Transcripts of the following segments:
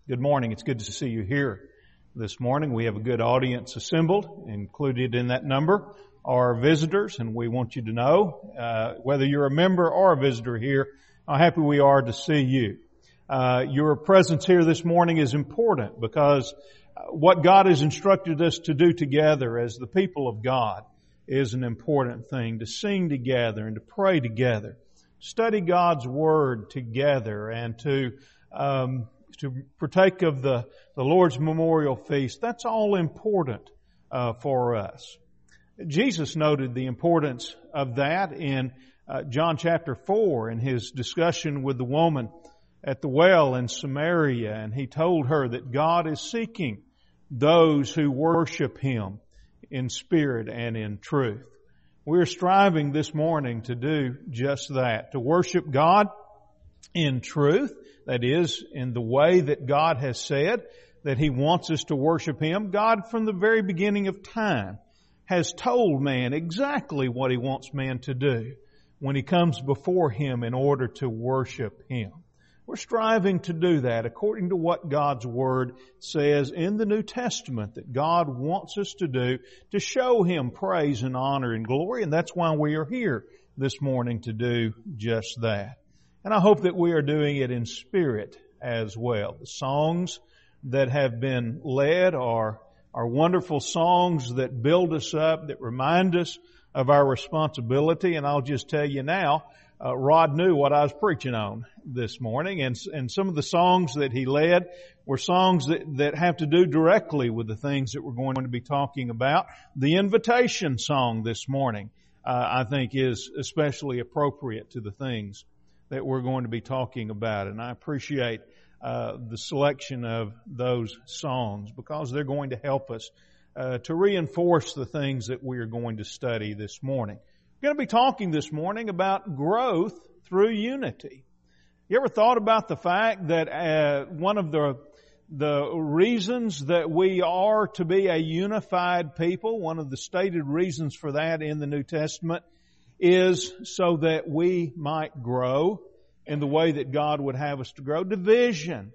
Good morning. It's good to see you here this morning. We have a good audience assembled. Included in that number are visitors, and we want you to know, whether you're a member or a visitor here, how happy we are to see you. Your presence here this morning is important because what God has instructed us to do together as the people of God is an important thing, to sing together and to pray together, study God's Word together, and to partake of the Lord's Memorial Feast. That's all important for us. Jesus noted the importance of that in John chapter 4 in His discussion with the woman at the well in Samaria, and He told her that God is seeking those who worship Him in spirit and in truth. We're striving this morning to do just that, to worship God in truth, that is, in the way that God has said that He wants us to worship Him. God, from the very beginning of time, has told man exactly what He wants man to do when he comes before Him in order to worship Him. We're striving to do that according to what God's Word says in the New Testament that God wants us to do to show Him praise and honor and glory, and that's why we are here this morning to do just that. And I hope that we are doing it in spirit as well. The songs that have been led are wonderful songs that build us up, that remind us of our responsibility. And I'll just tell you now, Rod knew what I was preaching on this morning, and some of the songs that he led were songs that have to do directly with the things that we're going to be talking about. The invitation song this morning, I think, is especially appropriate to the things that we're going to be talking about. And I appreciate the selection of those songs because they're going to help us to reinforce the things that we are going to study this morning. We're going to be talking this morning about growth through unity. You ever thought about the fact that one of the reasons that we are to be a unified people, one of the stated reasons for that in the New Testament, is so that we might grow in the way that God would have us to grow. Division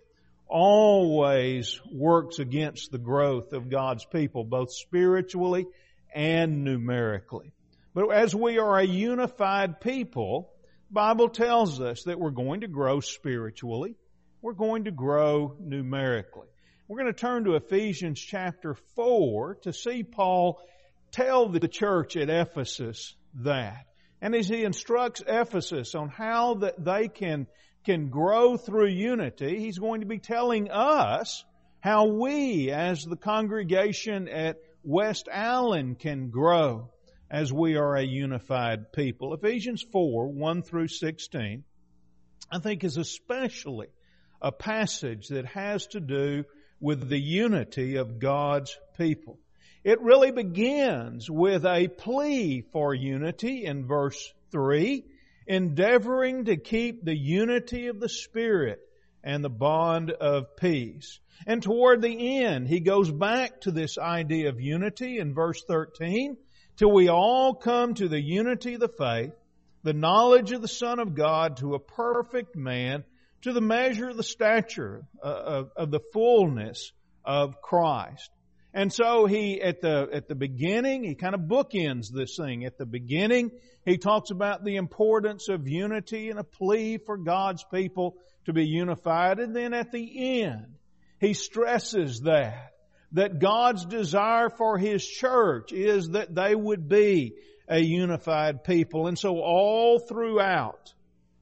always works against the growth of God's people, both spiritually and numerically. But as we are a unified people, the Bible tells us that we're going to grow spiritually. We're going to grow numerically. We're going to turn to Ephesians chapter 4 to see Paul tell the church at Ephesus that. And as he instructs Ephesus on how that they can grow through unity, he's going to be telling us how we as the congregation at West Allen can grow as we are a unified people. Ephesians 4, 1 through 16, I think is especially a passage that has to do with the unity of God's people. It really begins with a plea for unity in verse 3, endeavoring to keep the unity of the Spirit and the bond of peace. And toward the end, he goes back to this idea of unity in verse 13, till we all come to the unity of the faith, the knowledge of the Son of God, to a perfect man, to the measure of the stature of the fullness of Christ. And so he, at the beginning, he kind of bookends this thing. At the beginning, he talks about the importance of unity and a plea for God's people to be unified. And then at the end, he stresses that God's desire for His church is that they would be a unified people. And so all throughout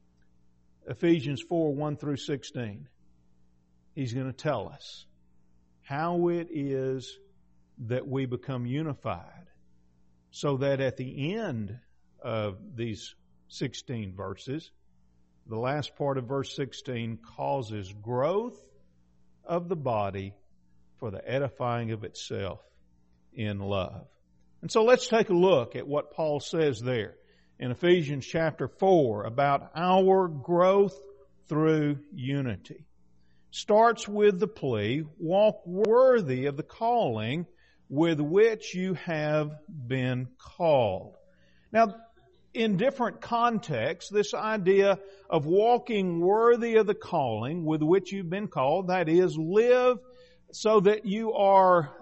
Ephesians 4, 1 through 16, he's going to tell us how it is that we become unified, so that at the end of these 16 verses, the last part of verse 16 causes growth of the body for the edifying of itself in love. And so let's take a look at what Paul says there in Ephesians chapter 4 about our growth through unity. Starts with the plea, walk worthy of the calling with which you have been called. Now, in different contexts, this idea of walking worthy of the calling with which you've been called, that is, live so that you are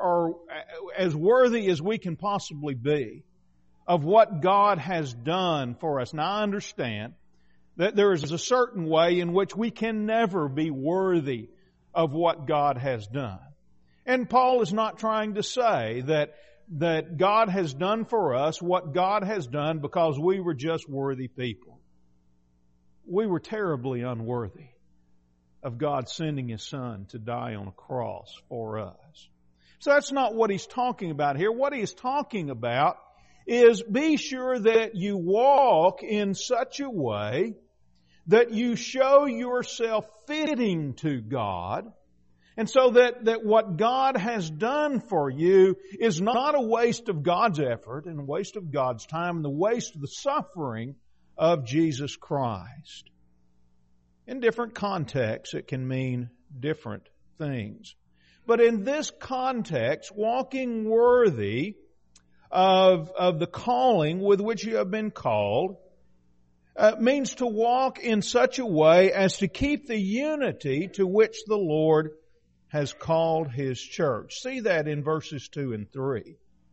as worthy as we can possibly be of what God has done for us. Now I understand that there is a certain way in which we can never be worthy of what God has done. And Paul is not trying to say that God has done for us what God has done because we were just worthy people. We were terribly unworthy of God sending His Son to die on a cross for us. So that's not what he's talking about here. What he's talking about is be sure that you walk in such a way that you show yourself fitting to God, and so that what God has done for you is not a waste of God's effort and a waste of God's time and the waste of the suffering of Jesus Christ. In different contexts, it can mean different things. But in this context, walking worthy of the calling with which you have been called means to walk in such a way as to keep the unity to which the Lord has called His church. See that in verses 2 and 3.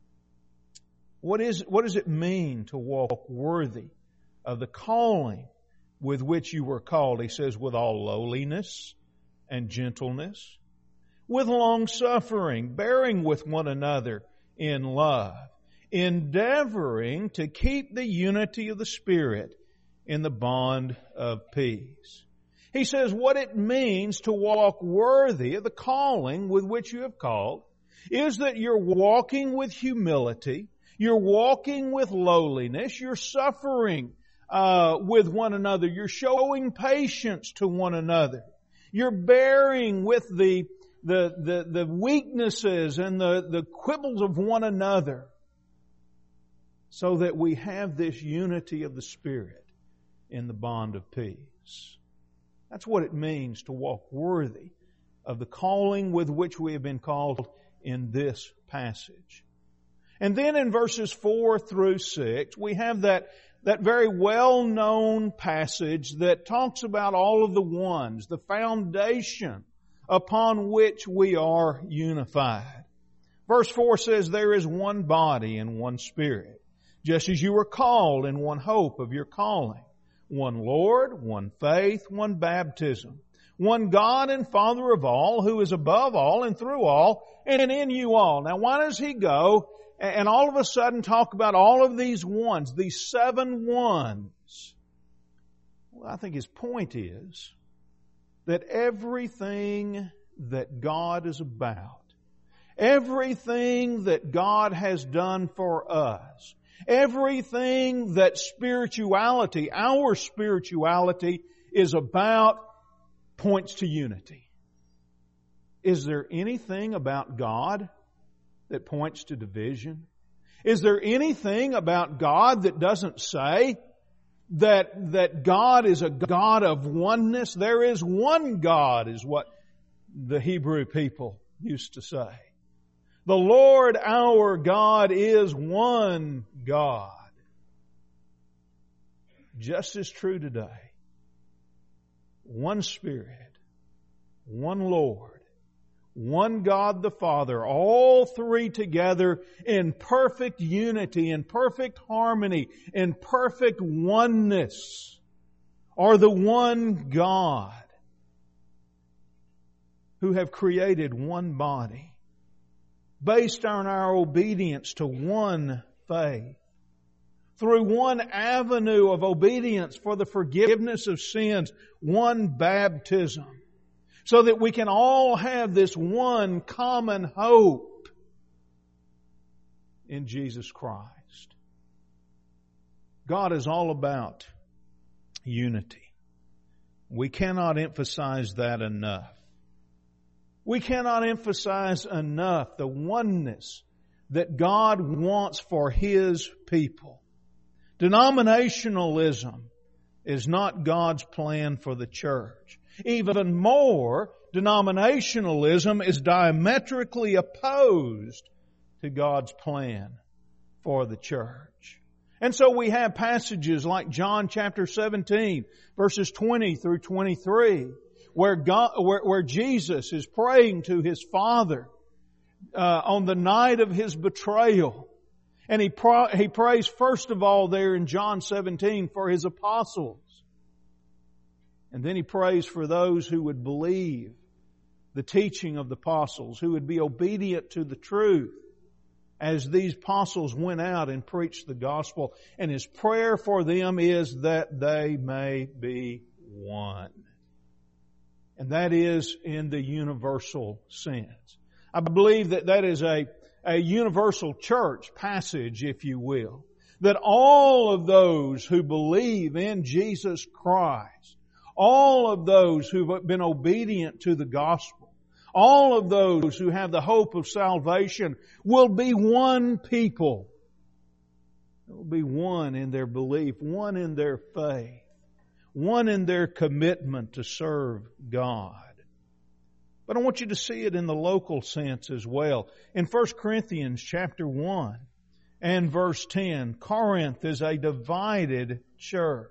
What does it mean to walk worthy of the calling with which you were called? He says, with all lowliness and gentleness, with long suffering, bearing with one another in love, endeavoring to keep the unity of the Spirit in the bond of peace. He says what it means to walk worthy of the calling with which you have called is that you're walking with humility, you're walking with lowliness, you're suffering with one another, you're showing patience to one another, you're bearing with the weaknesses and the quibbles of one another, so that we have this unity of the Spirit in the bond of peace. That's what it means to walk worthy of the calling with which we have been called in this passage. And then in verses 4 through 6, we have that very well-known passage that talks about all of the ones, the foundation upon which we are unified. Verse 4 says, there is one body and one Spirit, just as you were called in one hope of your calling. One Lord, one faith, one baptism, one God and Father of all, who is above all and through all and in you all. Now why does he go and all of a sudden talk about all of these ones, these 7 ones? Well, I think his point is that everything that God is about, everything that God has done for us, everything that spirituality, our spirituality, is about points to unity. Is there anything about God that points to division? Is there anything about God that doesn't say that God is a God of oneness? There is one God, is what the Hebrew people used to say. The Lord our God is one God. Just as true today. One Spirit, one Lord, one God the Father, all three together in perfect unity, in perfect harmony, in perfect oneness, are the one God who have created one body, based on our obedience to one faith, through one avenue of obedience for the forgiveness of sins, one baptism, so that we can all have this one common hope in Jesus Christ. God is all about unity. We cannot emphasize that enough. We cannot emphasize enough the oneness that God wants for His people. Denominationalism is not God's plan for the church. Even more, denominationalism is diametrically opposed to God's plan for the church. And so we have passages like John chapter 17, verses 20 through 23, where Jesus is praying to His Father on the night of His betrayal. And He prays first of all there in John 17 for His apostles. And then He prays for those who would believe the teaching of the apostles, who would be obedient to the truth as these apostles went out and preached the gospel. And His prayer for them is that they may be one. And that is in the universal sense. I believe that is a universal church passage, if you will. That all of those who believe in Jesus Christ, all of those who've been obedient to the gospel, all of those who have the hope of salvation will be one people. There will be one in their belief, one in their faith, one in their commitment to serve God. But I want you to see it in the local sense as well. In 1 Corinthians chapter 1 and verse 10, Corinth is a divided church.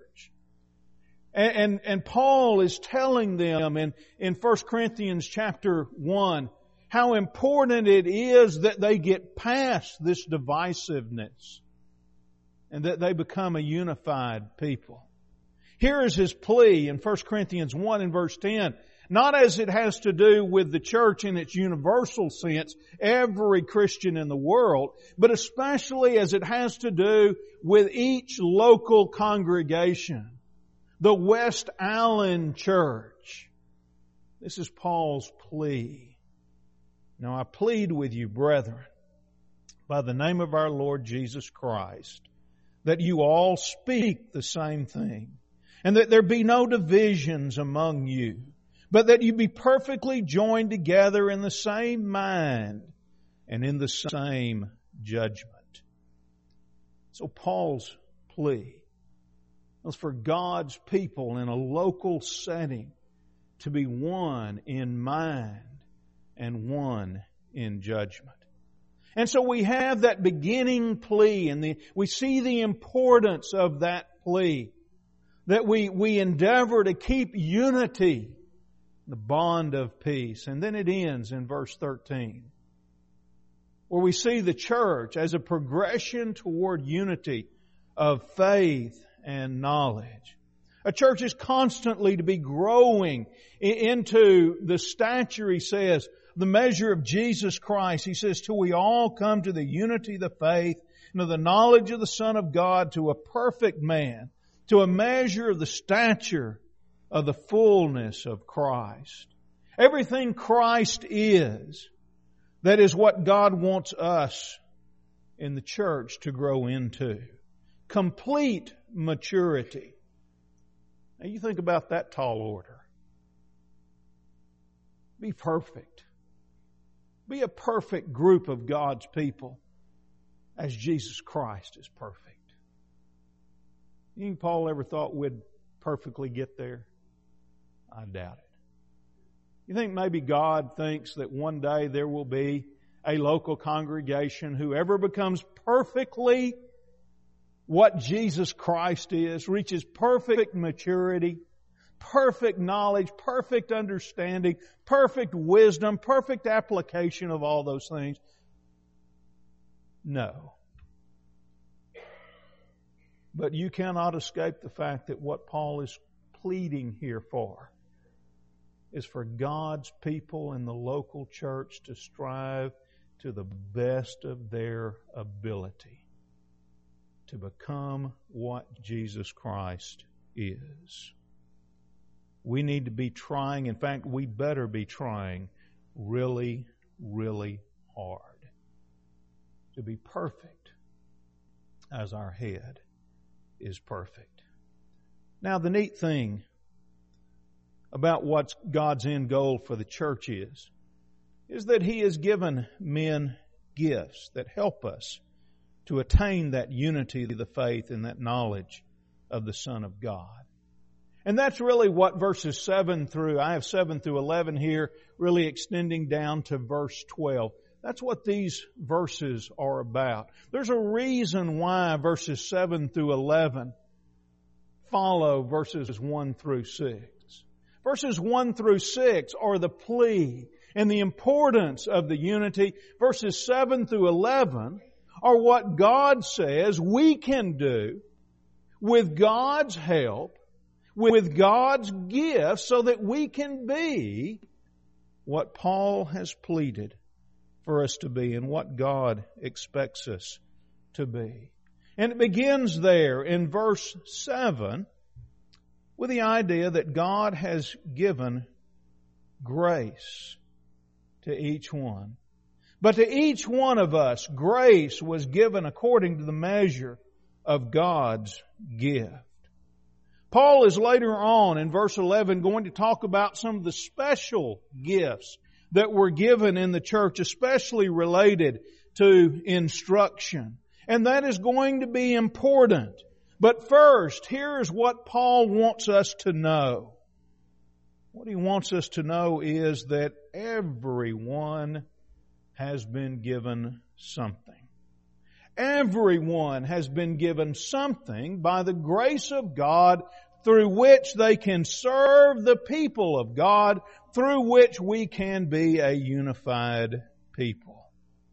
And Paul is telling them in 1 Corinthians chapter 1 how important it is that they get past this divisiveness and that they become a unified people. Here is his plea in 1 Corinthians 1 and verse 10. Not as it has to do with the church in its universal sense, every Christian in the world, but especially as it has to do with each local congregation. The West Allen Church. This is Paul's plea. Now I plead with you, brethren, by the name of our Lord Jesus Christ, that you all speak the same thing, and that there be no divisions among you, but that you be perfectly joined together in the same mind and in the same judgment. So Paul's plea was for God's people in a local setting to be one in mind and one in judgment. And so we have that beginning plea, and we see the importance of that plea, that we endeavor to keep unity, the bond of peace. And then it ends in verse 13, where we see the church as a progression toward unity of faith and knowledge. A church is constantly to be growing into the stature, he says, the measure of Jesus Christ. He says, till we all come to the unity of the faith and of the knowledge of the Son of God, to a perfect man, to a measure of the stature of the fullness of Christ. Everything Christ is, that is what God wants us in the church to grow into. Complete maturity. Now you think about that tall order. Be perfect. Be a perfect group of God's people as Jesus Christ is perfect. You think Paul ever thought we'd perfectly get there? I doubt it. You think maybe God thinks that one day there will be a local congregation, whoever becomes perfectly what Jesus Christ is, reaches perfect maturity, perfect knowledge, perfect understanding, perfect wisdom, perfect application of all those things? No. But you cannot escape the fact that what Paul is pleading here for is for God's people in the local church to strive to the best of their ability to become what Jesus Christ is. We need to be trying, in fact, we better be trying really, really hard to be perfect as our head is perfect. Now, the neat thing about what God's end goal for the church is that He has given men gifts that help us to attain that unity of the faith and that knowledge of the Son of God. And that's really what verses 7 through 11 here, really extending down to verse 12. That's what these verses are about. There's a reason why verses 7 through 11 follow verses 1 through 6. Verses 1 through 6 are the plea and the importance of the unity. Verses 7 through 11 are what God says we can do with God's help, with God's gift, so that we can be what Paul has pleaded for us to be and what God expects us to be. And it begins there in verse 7 with the idea that God has given grace to each one. But to each one of us, grace was given according to the measure of God's gift. Paul is later on in verse 11 going to talk about some of the special gifts that were given in the church, especially related to instruction. And that is going to be important. But first, here's what Paul wants us to know. What he wants us to know is that everyone has been given something. Everyone has been given something by the grace of God through which they can serve the people of God, through which we can be a unified people.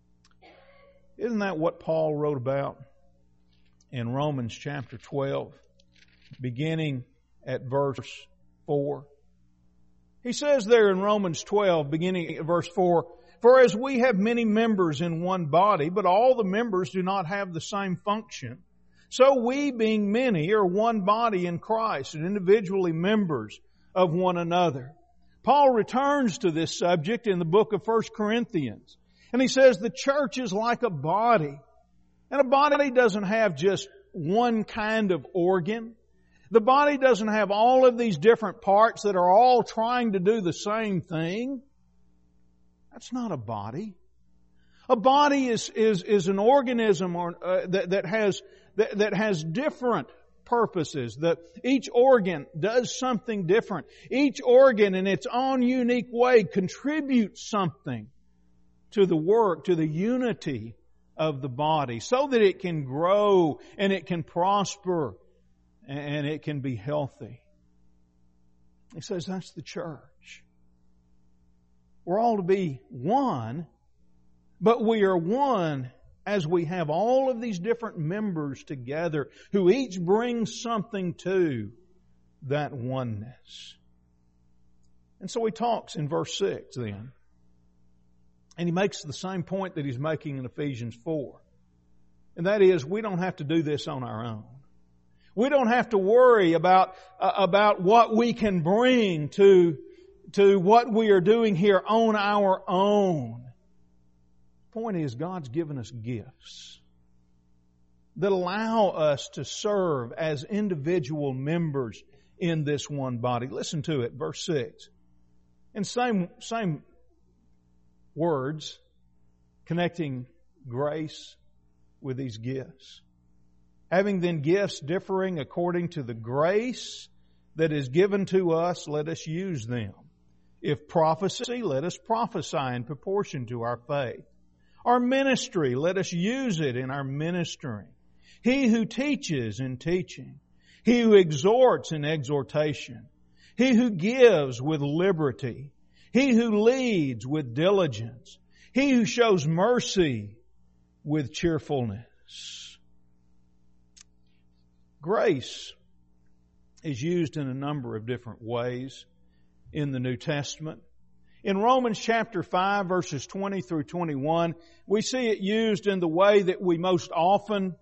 Isn't that what Paul wrote about in Romans chapter 12, beginning at verse 4? He says there in Romans 12, beginning at verse 4, "For as we have many members in one body, but all the members do not have the same function, so we, being many, are one body in Christ and individually members of one another." Paul returns to this subject in the book of 1 Corinthians. And he says the church is like a body. And a body doesn't have just one kind of organ. The body doesn't have all of these different parts that are all trying to do the same thing. That's not a body. A body is an organism that has different purposes. That each organ does something different. Each organ in its own unique way contributes something to the work, to the unity of the body, so that it can grow and it can prosper and it can be healthy. He says that's the church. We're all to be one, but we are one as we have all of these different members together who each bring something to that oneness. And so he talks in verse 6 then. And he makes the same point that he's making in Ephesians 4. And that is, we don't have to do this on our own. We don't have to worry about what we can bring to what we are doing here on our own. The point is, God's given us gifts that allow us to serve as individual members in this one body. Listen to it, verse 6. In same words, connecting grace with these gifts. Having then gifts differing according to the grace that is given to us, let us use them. If prophecy, let us prophesy in proportion to our faith. Our ministry, let us use it in our ministering. He who teaches in teaching. He who exhorts in exhortation. He who gives with liberty. He who leads with diligence. He who shows mercy with cheerfulness. Grace is used in a number of different ways in the New Testament. In Romans chapter 5, verses 20 through 21, we see it used in the way that we most often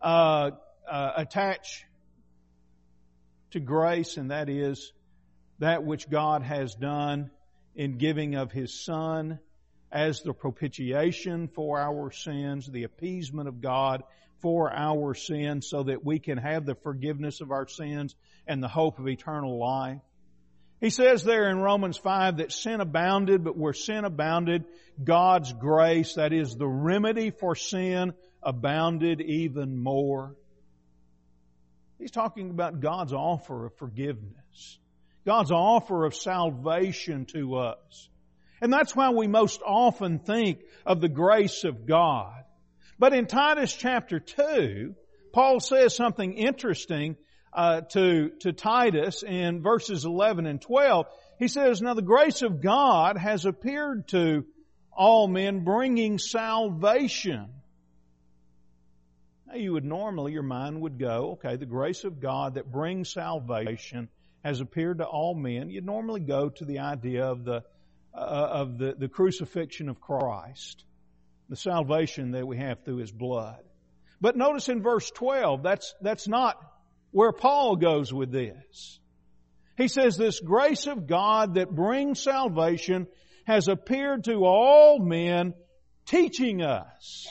attach to grace, and that is that which God has done in giving of His Son as the propitiation for our sins, the appeasement of God for our sins, so that we can have the forgiveness of our sins and the hope of eternal life. He says there in Romans 5 that sin abounded, but where sin abounded, God's grace, that is the remedy for sin, abounded even more. He's talking about God's offer of forgiveness, God's offer of salvation to us. And that's why we most often think of the grace of God. But in Titus chapter 2, Paul says something interesting to Titus in verses 11 and 12. He says, "Now the grace of God has appeared to all men, bringing salvation." Now you would normally, your mind would go, okay, the grace of God that brings salvation has appeared to all men. You'd normally go to the idea of the crucifixion of Christ, the salvation that we have through His blood. But notice in verse 12, that's not where Paul goes with this. He says, "This grace of God that brings salvation has appeared to all men, teaching us."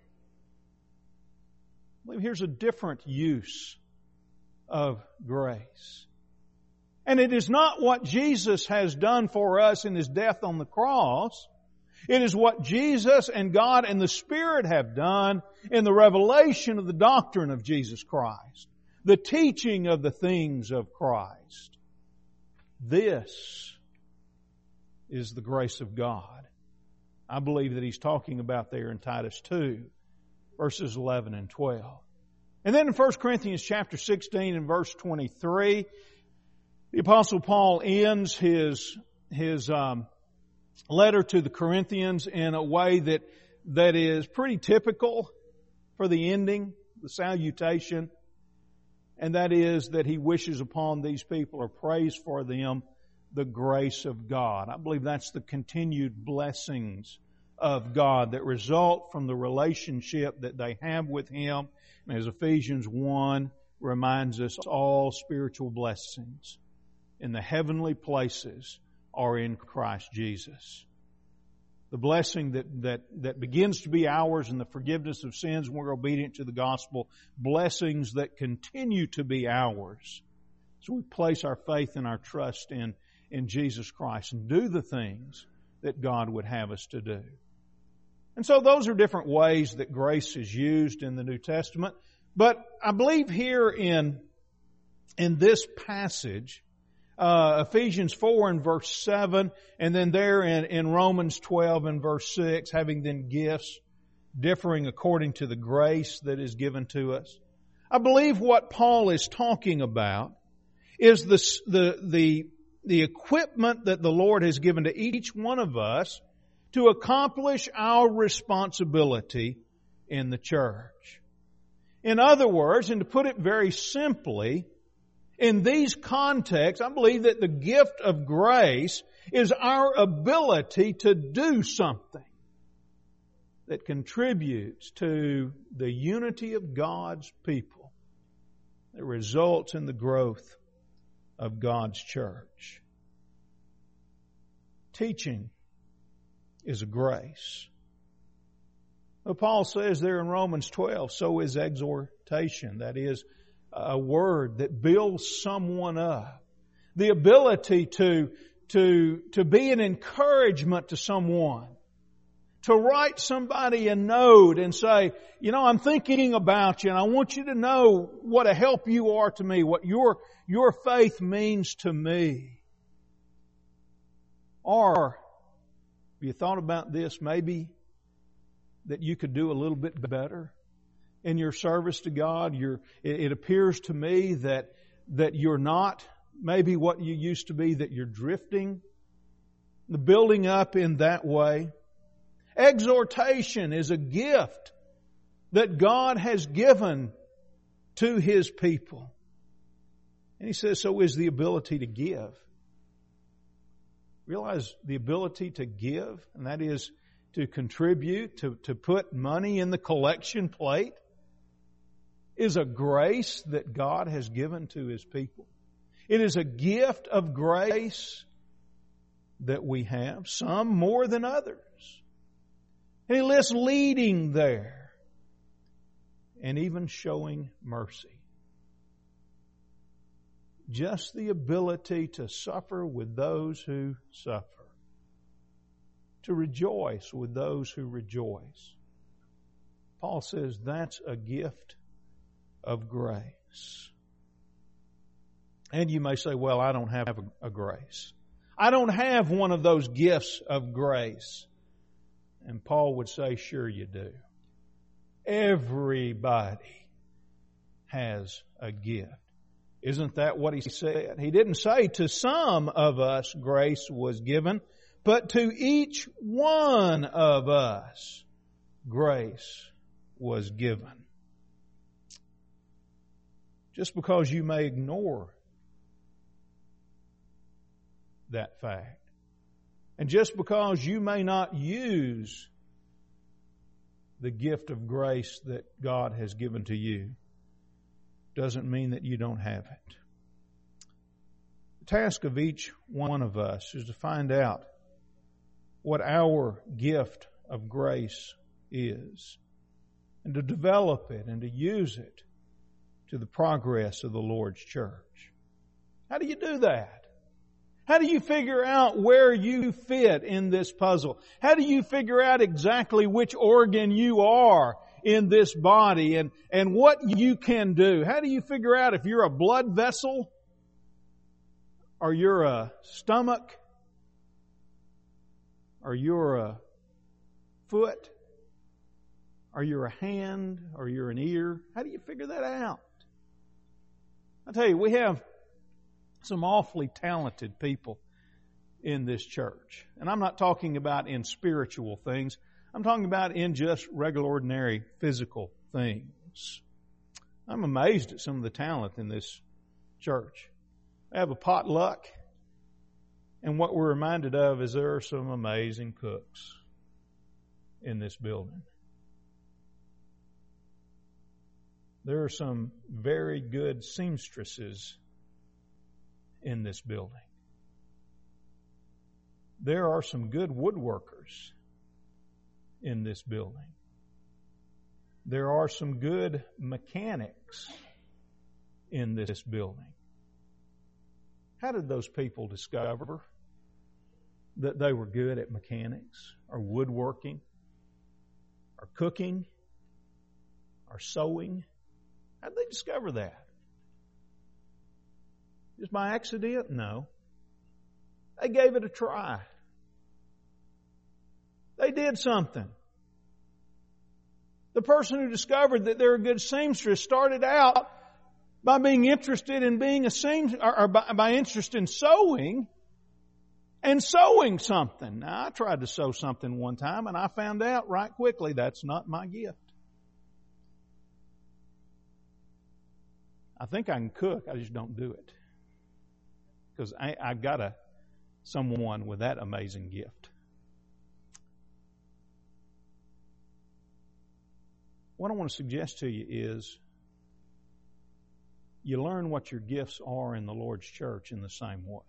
I believe here's a different use of grace. And it is not what Jesus has done for us in His death on the cross. It is what Jesus and God and the Spirit have done in the revelation of the doctrine of Jesus Christ, the teaching of the things of Christ. This is the grace of God. I believe that he's talking about there in Titus 2, verses 11 and 12. And then in 1 Corinthians chapter 16 and verse 23, the Apostle Paul ends his letter to the Corinthians in a way that is pretty typical for the ending, the salutation, and that is that he wishes upon these people or prays for them the grace of God. I believe that's the continued blessings of God that result from the relationship that they have with Him. And as Ephesians 1 reminds us, all spiritual blessings in the heavenly places are in Christ Jesus. The blessing that begins to be ours in the forgiveness of sins when we're obedient to the gospel, blessings that continue to be ours. So we place our faith and our trust in Jesus Christ and do the things that God would have us to do. And so those are different ways that grace is used in the New Testament. But I believe here in this passage, Ephesians 4 and verse 7, and then there in Romans 12 and verse 6, having then gifts differing according to the grace that is given to us. I believe what Paul is talking about is the equipment that the Lord has given to each one of us to accomplish our responsibility in the church. In other words, and to put it very simply, in these contexts, I believe that the gift of grace is our ability to do something that contributes to the unity of God's people, that results in the growth of God's church. Teaching is a grace. Well, Paul says there in Romans 12, so is exhortation. That is a word that builds someone up. The ability to be an encouragement to someone. To write somebody a note and say, you know, I'm thinking about you and I want you to know what a help you are to me, what your faith means to me. Or, have you thought about this? Maybe that you could do a little bit better in your service to God. It appears to me that you're not maybe what you used to be, that you're drifting. The building up in that way. Exhortation is a gift that God has given to His people. And He says, so is the ability to give. Realize the ability to give, and that is to contribute, to put money in the collection plate, is a grace that God has given to His people. It is a gift of grace that we have, some more than others. And He lists leading there and even showing mercy. Just the ability to suffer with those who suffer. To rejoice with those who rejoice. Paul says that's a gift of grace. And you may say, well, I don't have a grace. I don't have one of those gifts of grace. And Paul would say, sure you do. Everybody has a gift. Isn't that what he said? He didn't say to some of us grace was given, but to each one of us grace was given. Just because you may ignore that fact, and just because you may not use the gift of grace that God has given to you, doesn't mean that you don't have it. The task of each one of us is to find out what our gift of grace is, and to develop it and to use it to the progress of the Lord's church. How do you do that? How do you figure out where you fit in this puzzle? How do you figure out exactly which organ you are in this body and what you can do? How do you figure out if you're a blood vessel or you're a stomach or you're a foot or you're a hand or you're an ear? How do you figure that out? I tell you, we have some awfully talented people in this church. And I'm not talking about in spiritual things. I'm talking about in just regular, ordinary physical things. I'm amazed at some of the talent in this church. They have a potluck, and what we're reminded of is there are some amazing cooks in this building. There are some very good seamstresses in this building. There are some good woodworkers in this building. There are some good mechanics in this building. How did those people discover that they were good at mechanics or woodworking or cooking or sewing? How did they discover that? Just by accident? No. They gave it a try. They did something. The person who discovered that they're a good seamstress started out by being interested in being a seamstress, or by interest in sewing, and sewing something. Now, I tried to sew something one time, and I found out right quickly that's not my gift. I think I can cook, I just don't do it. Because I got someone with that amazing gift. What I want to suggest to you is you learn what your gifts are in the Lord's church in the same way.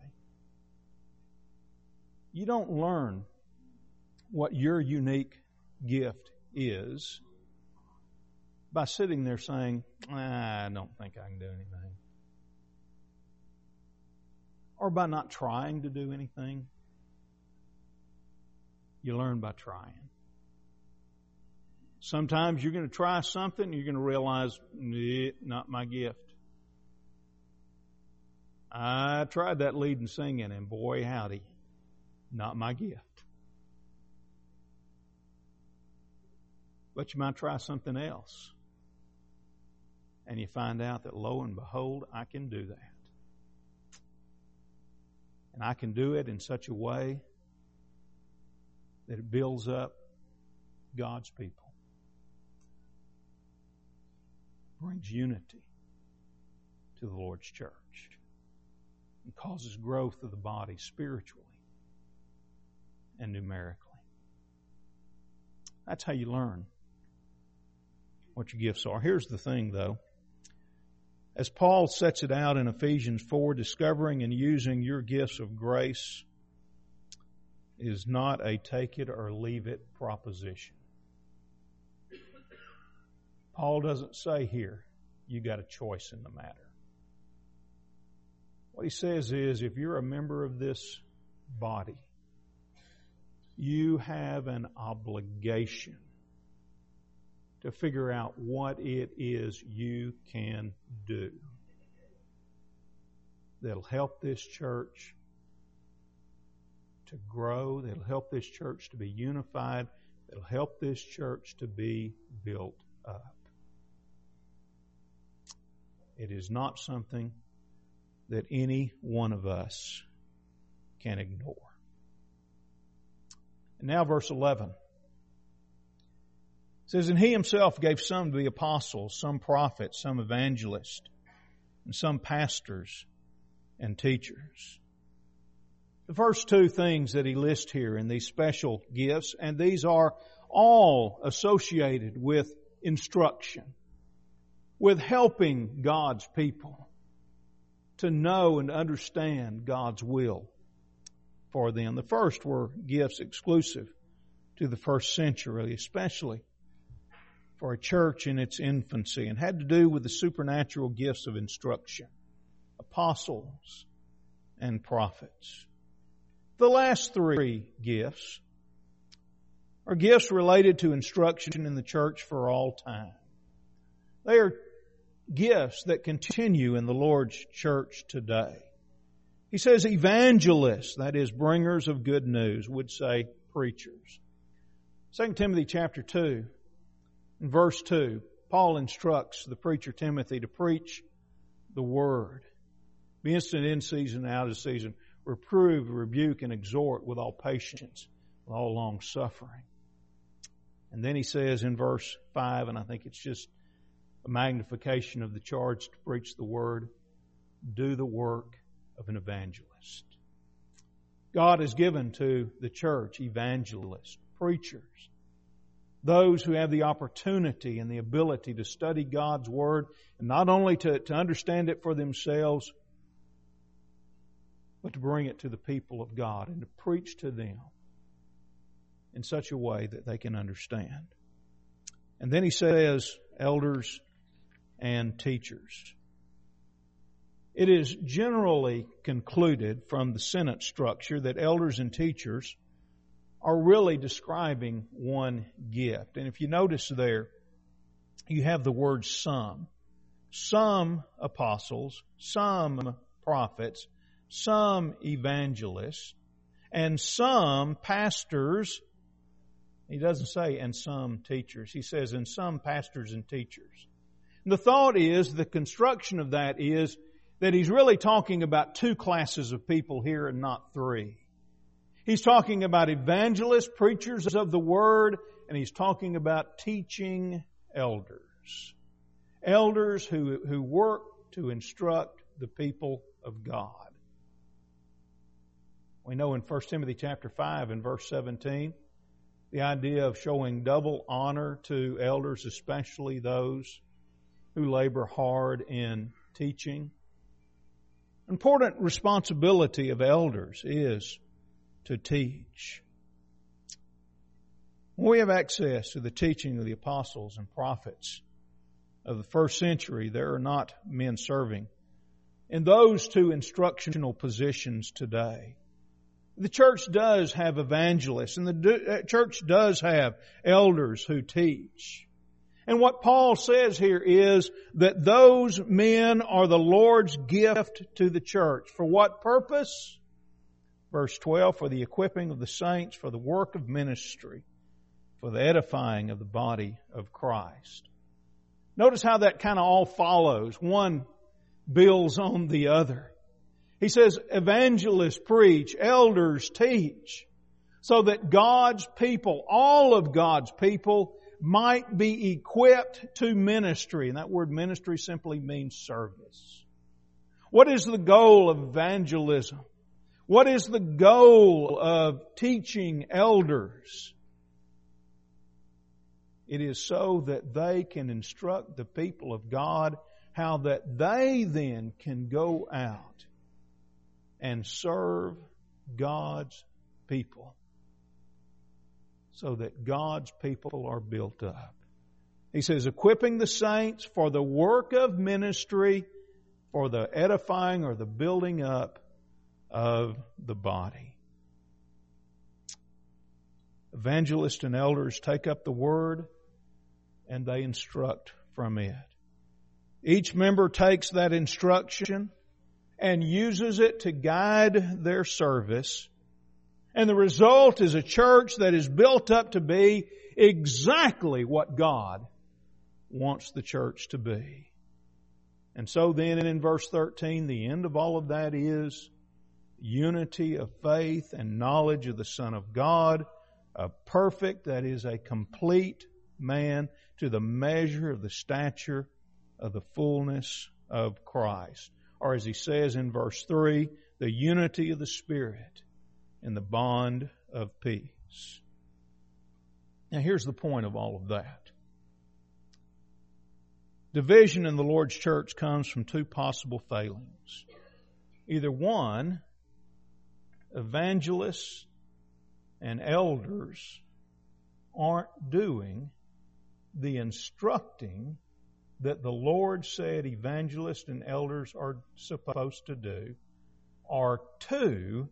You don't learn what your unique gift is by sitting there saying, I don't think I can do anything. Or by not trying to do anything. You learn by trying. Sometimes you're going to try something and you're going to realize, not my gift. I tried that lead and singing, and boy howdy, not my gift. But you might try something else. And you find out that lo and behold, I can do that. And I can do it in such a way that it builds up God's people. Brings unity to the Lord's church. And causes growth of the body spiritually and numerically. That's how you learn what your gifts are. Here's the thing, though. As Paul sets it out in Ephesians 4, discovering and using your gifts of grace is not a take it or leave it proposition. Paul doesn't say here, you got a choice in the matter. What he says is, if you're a member of this body, you have an obligation to figure out what it is you can do that'll help this church to grow, that'll help this church to be unified, that'll help this church to be built up. It is not something that any one of us can ignore. And now verse 11. It says, "And He Himself gave some to be apostles, some prophets, some evangelists, and some pastors and teachers." The first two things that He lists here in these special gifts, and these are all associated with instruction, with helping God's people to know and understand God's will for them. The first were gifts exclusive to the first century, especially for a church in its infancy, and had to do with the supernatural gifts of instruction, apostles and prophets. The last three gifts are gifts related to instruction in the church for all time. They are gifts that continue in the Lord's church today. He says evangelists, that is, bringers of good news, would say preachers. 2 Timothy chapter 2, in verse 2, Paul instructs the preacher Timothy to preach the Word. Be instant in season and out of season. Reprove, rebuke, and exhort with all patience, with all long suffering. And then he says in verse 5, and I think it's just a magnification of the charge to preach the Word, do the work of an evangelist. God has given to the church evangelists, preachers, those who have the opportunity and the ability to study God's Word, and not only to understand it for themselves, but to bring it to the people of God and to preach to them in such a way that they can understand. And then he says, elders and teachers. It is generally concluded from the sentence structure that elders and teachers are really describing one gift. And if you notice there, you have the word some. Some apostles, some prophets, some evangelists, and some pastors. He doesn't say, and some teachers. He says, and some pastors and teachers. And the thought is, the construction of that is, that he's really talking about two classes of people here and not three. He's talking about evangelists, preachers of the Word, and he's talking about teaching elders. Elders who work to instruct the people of God. We know in 1 Timothy chapter 5 and verse 17, the idea of showing double honor to elders, especially those who labor hard in teaching. Important responsibility of elders is to teach. When we have access to the teaching of the apostles and prophets of the first century, there are not men serving in those two instructional positions today. The church does have evangelists, and the church does have elders who teach. And what Paul says here is that those men are the Lord's gift to the church. For what purpose? Verse 12, for the equipping of the saints, for the work of ministry, for the edifying of the body of Christ. Notice how that kind of all follows. One builds on the other. He says, evangelists preach, elders teach, so that God's people, all of God's people, might be equipped to ministry. And that word ministry simply means service. What is the goal of evangelism? What is the goal of teaching elders? It is so that they can instruct the people of God how that they then can go out and serve God's people, so that God's people are built up. He says, equipping the saints for the work of ministry, for the edifying or the building up of the body. Evangelists and elders take up the Word and they instruct from it. Each member takes that instruction and uses it to guide their service And the result is a church that is built up to be exactly what God wants the church to be. And so then in verse 13, the end of all of that is unity of faith and knowledge of the Son of God, a perfect, that is a complete man, to the measure of the stature of the fullness of Christ. Or as he says in verse 3, the unity of the Spirit in the bond of peace. Now here's the point of all of that. Division in the Lord's church comes from two possible failings. Either one, evangelists and elders aren't doing the instructing that the Lord said evangelists and elders are supposed to do, or two,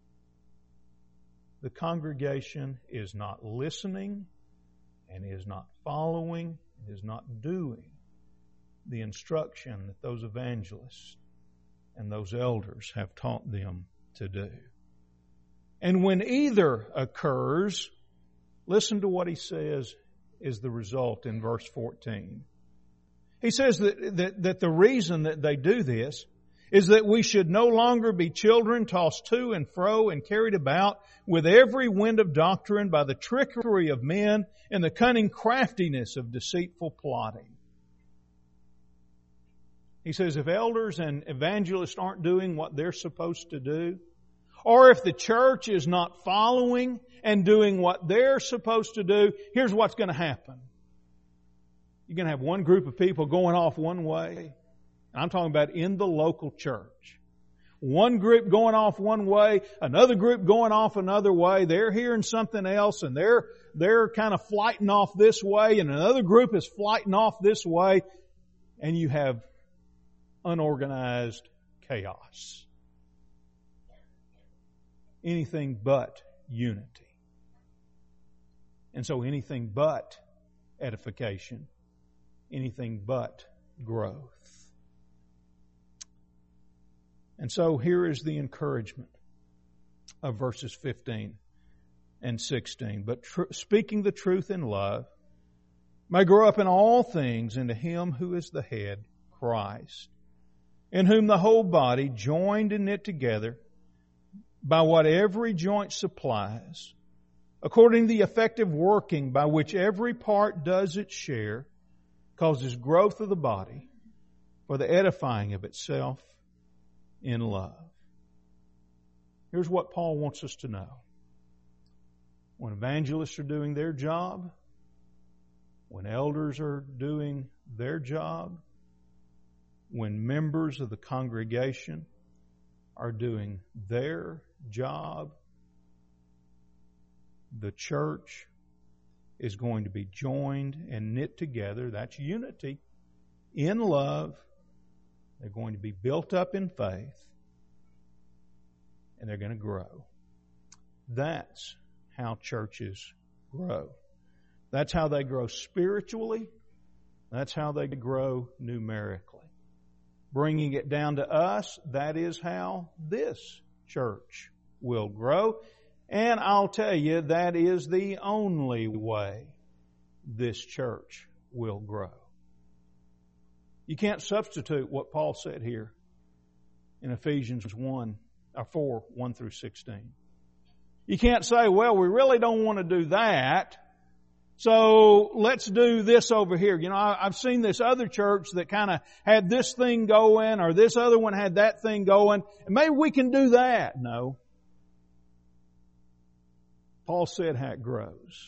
the congregation is not listening and is not following and is not doing the instruction that those evangelists and those elders have taught them to do. And when either occurs, listen to what he says is the result in verse 14. He says that the reason that they do this is that we should no longer be children tossed to and fro and carried about with every wind of doctrine by the trickery of men and the cunning craftiness of deceitful plotting. He says if elders and evangelists aren't doing what they're supposed to do, or if the church is not following and doing what they're supposed to do, here's what's going to happen. You're going to have one group of people going off one way. I'm talking about in the local church. One group going off one way, another group going off another way. They're hearing something else and they're kind of flighting off this way, and another group is flighting off this way, and you have unorganized chaos. Anything but unity. And so anything but edification, anything but growth. And so here is the encouragement of verses 15 and 16. But speaking the truth in love may grow up in all things into Him who is the head, Christ, in whom the whole body, joined and knit together by what every joint supplies, according to the effective working by which every part does its share, causes growth of the body for the edifying of itself in love. Here's what Paul wants us to know. When evangelists are doing their job, when elders are doing their job, when members of the congregation are doing their job, the church is going to be joined and knit together. That's unity in love. They're going to be built up in faith, and they're going to grow. That's how churches grow. That's how they grow spiritually. That's how they grow numerically. Bringing it down to us, that is how this church will grow. And I'll tell you, that is the only way this church will grow. You can't substitute what Paul said here in Ephesians 4, 1 through 16. You can't say, well, we really don't want to do that, so let's do this over here. You know, I've seen this other church that kind of had this thing going, or this other one had that thing going, and maybe we can do that. No. Paul said how it grows.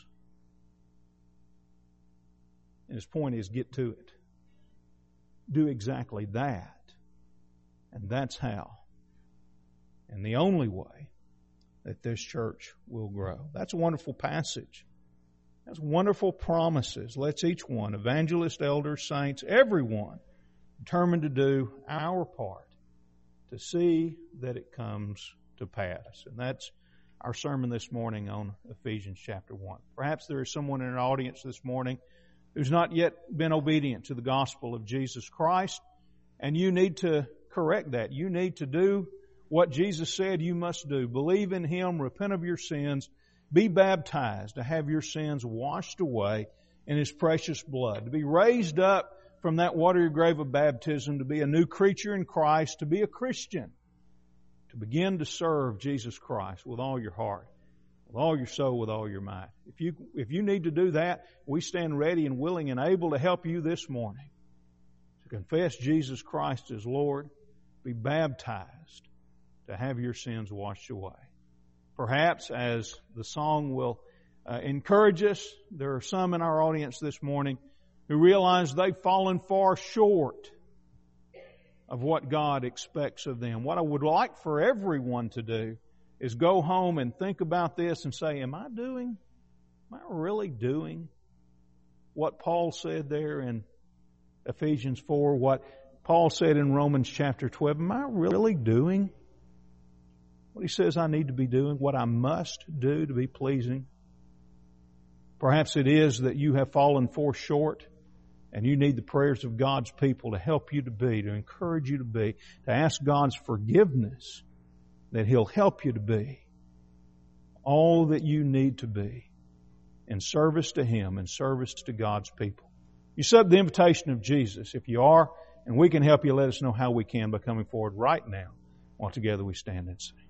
And his point is, get to it. Do exactly that. And that's how, and the only way, that this church will grow. That's a wonderful passage. That's wonderful promises. Let's each one, evangelists, elders, saints, everyone, determined to do our part to see that it comes to pass. And that's our sermon this morning on Ephesians chapter 1. Perhaps there is someone in our audience this morning who's not yet been obedient to the gospel of Jesus Christ, and you need to correct that. You need to do what Jesus said you must do. Believe in Him, repent of your sins, be baptized to have your sins washed away in His precious blood, to be raised up from that watery grave of baptism, to be a new creature in Christ, to be a Christian, to begin to serve Jesus Christ with all your heart, with all your soul, with all your might. If you need to do that, we stand ready and willing and able to help you this morning to confess Jesus Christ as Lord, be baptized to have your sins washed away. Perhaps, as the song will encourage us, there are some in our audience this morning who realize they've fallen far short of what God expects of them. What I would like for everyone to do is go home and think about this and say, am I really doing what Paul said there in Ephesians 4, what Paul said in Romans chapter 12? Am I really doing what he says I need to be doing, what I must do to be pleasing? Perhaps it is that you have fallen far short and you need the prayers of God's people to help you to be, to encourage you to be, to ask God's forgiveness, that He'll help you to be all that you need to be in service to Him, in service to God's people. You accept the invitation of Jesus. If you are, and we can help you, let us know how we can by coming forward right now while together we stand and sing.